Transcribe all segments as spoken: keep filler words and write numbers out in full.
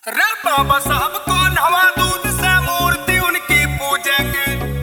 रे बाबा साहब कौन हवा दूध से मूर्ति उनकी पूजेंगे।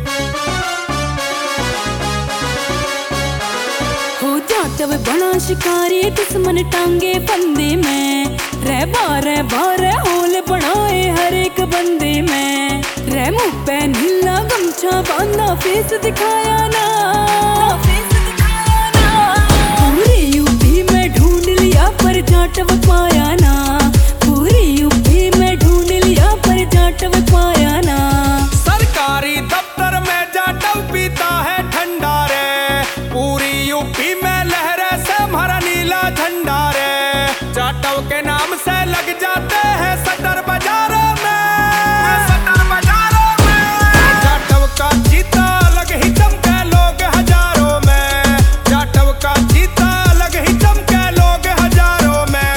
हो जाटव बड़ा शिकारी दुश्मन टांगे बंदे में, रे बारे बारे होल बनाए हर एक बंदे में। रे मुँह पे नीला गमछा बांधा फेस दिखाया ना, फेस दिखाया ना। पूरी यूपी में ढूंढ लिया पर जाटव पाया ना, पूरी यूपी में ढूंढ लिया पर जाटव पाया ना। सरकारी दफ्तर में जाटव पीता है ठंडा रे, पूरी यूपी में लहरे से हमारा नीला झंडा रे। जाटव के नाम से लग जाते हैं सटर बाजारों में, सटर बाजारों में। जाटव का चीता अलग ही चमके लोग हजारों में, जाटव का चीता अलग ही चमके लोग हजारों में।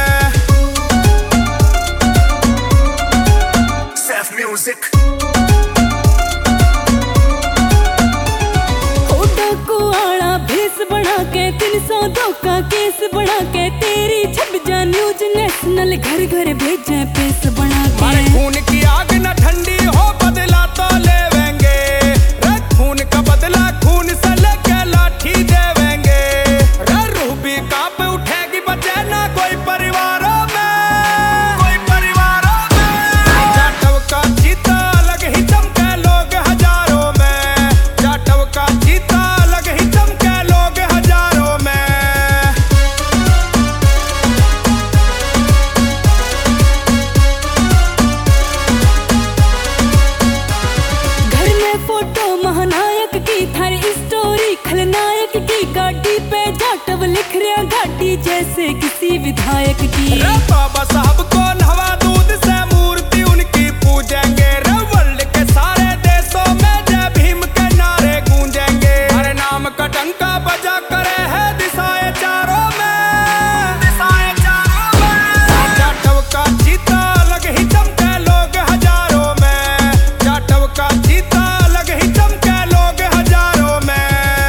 Self music। बना के तीन सौ दो का केस बना के तेरी छप जा न्यूज नेशनल घर घर भेजे पेस बना के। खून की आग न ठंडी हो बदला तो लेवेंगे, खून का बदला खून से लेके लाठी देवेंगे। रूह भी कांप उठेगी बचे ना कोई परिवारों में, कोई परिवारों में। जाटव का चीता अलग ही चमके लोग हजारों में, जाटव का चीता अलग ही चमके लोग हजारों में। घर में फोटो महानायक की थारी स्टोरी खलनायक की, गाड़ी पे जाटव लिख रहा गाड़ी जैसे किसी विधायक की। रे बाबा साहब कौन हवा दूध से मूर्ति उनकी पूजेंगे। रे वर्ल्ड के सारे देशों में जय भीम के नारे गूंजेंगे। हर नाम का डंका बजा करे है दिशाएं चारों में, दिशाएं चारों में। जाटव का चीता अलग ही चमके लोग हजारों में, जाटव का चीता अलग ही चमके लोग हजारों में।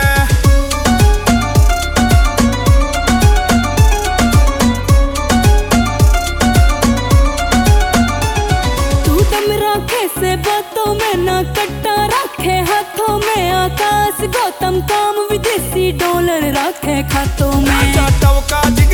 तू दम राखे से बातों में ना कट्टा रखे हाथों में, आकाश गौतम काम विदेशी डॉलर रखे खातों में। जाटव का